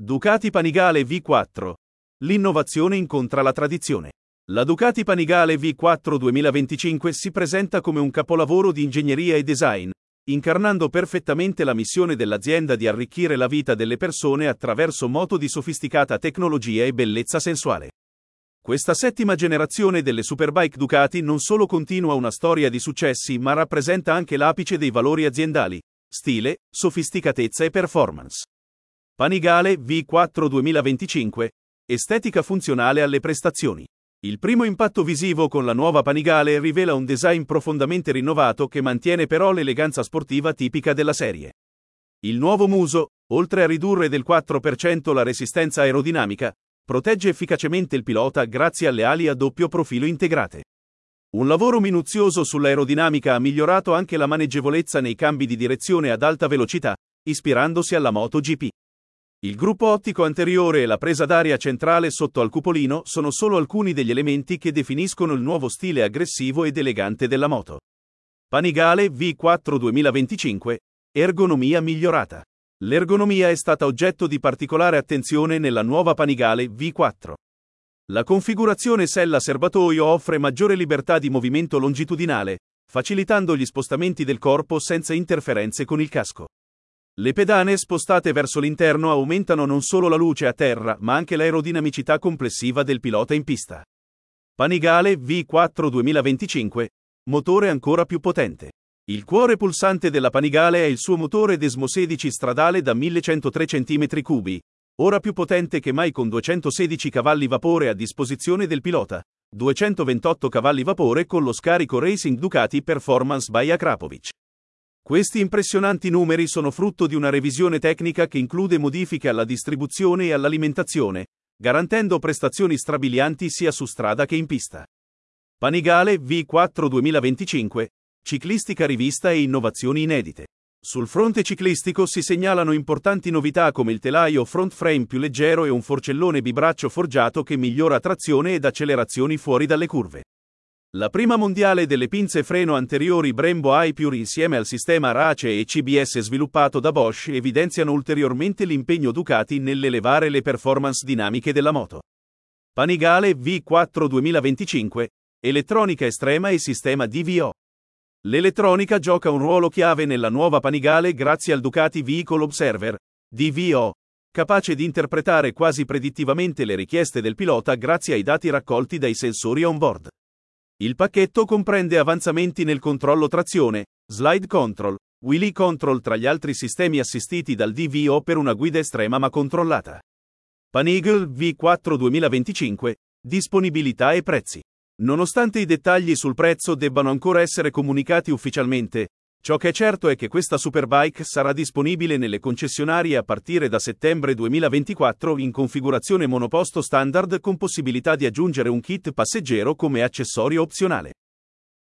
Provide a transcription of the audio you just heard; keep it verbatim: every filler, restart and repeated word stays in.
Ducati Panigale V quattro. L'innovazione incontra la tradizione. La Ducati Panigale V quattro duemilaventicinque si presenta come un capolavoro di ingegneria e design, incarnando perfettamente la missione dell'azienda di arricchire la vita delle persone attraverso moto di sofisticata tecnologia e bellezza sensuale. Questa settima generazione delle superbike Ducati non solo continua una storia di successi, ma rappresenta anche l'apice dei valori aziendali: stile, sofisticatezza e performance. Panigale V quattro duemilaventicinque. Estetica funzionale alle prestazioni. Il primo impatto visivo con la nuova Panigale rivela un design profondamente rinnovato che mantiene però l'eleganza sportiva tipica della serie. Il nuovo muso, oltre a ridurre del quattro per cento la resistenza aerodinamica, protegge efficacemente il pilota grazie alle ali a doppio profilo integrate. Un lavoro minuzioso sull'aerodinamica ha migliorato anche la maneggevolezza nei cambi di direzione ad alta velocità, ispirandosi alla MotoGP. Il gruppo ottico anteriore e la presa d'aria centrale sotto al cupolino sono solo alcuni degli elementi che definiscono il nuovo stile aggressivo ed elegante della moto. Panigale V quattro duemilaventicinque. Ergonomia migliorata. L'ergonomia è stata oggetto di particolare attenzione nella nuova Panigale V quattro. La configurazione sella serbatoio offre maggiore libertà di movimento longitudinale, facilitando gli spostamenti del corpo senza interferenze con il casco. Le pedane spostate verso l'interno aumentano non solo la luce a terra, ma anche l'aerodinamicità complessiva del pilota in pista. Panigale V quattro duemilaventicinque. Motore ancora più potente. Il cuore pulsante della Panigale è il suo motore Desmo sedici stradale da millecentotre centimetri cubi, ora più potente che mai con duecentosedici cavalli vapore a disposizione del pilota, duecentoventotto cavalli vapore con lo scarico Racing Ducati Performance by Akrapovic. Questi impressionanti numeri sono frutto di una revisione tecnica che include modifiche alla distribuzione e all'alimentazione, garantendo prestazioni strabilianti sia su strada che in pista. Panigale V quattro duemilaventicinque. Ciclistica rivista e innovazioni inedite. Sul fronte ciclistico si segnalano importanti novità come il telaio front frame più leggero e un forcellone bibraccio forgiato che migliora trazione ed accelerazioni fuori dalle curve. La prima mondiale delle pinze freno anteriori Brembo iPure insieme al sistema RACE e C B S sviluppato da Bosch evidenziano ulteriormente l'impegno Ducati nell'elevare le performance dinamiche della moto. Panigale V quattro duemilaventicinque. Elettronica estrema e sistema D V O. L'elettronica gioca un ruolo chiave nella nuova Panigale grazie al Ducati Vehicle Observer, D V O, capace di interpretare quasi predittivamente le richieste del pilota grazie ai dati raccolti dai sensori on board. Il pacchetto comprende avanzamenti nel controllo trazione, slide control, wheelie control tra gli altri sistemi assistiti dal D V O per una guida estrema ma controllata. Panigale V quattro duemilaventicinque. Disponibilità e prezzi. Nonostante i dettagli sul prezzo debbano ancora essere comunicati ufficialmente, ciò che è certo è che questa superbike sarà disponibile nelle concessionarie a partire da settembre duemilaventiquattro in configurazione monoposto standard con possibilità di aggiungere un kit passeggero come accessorio opzionale.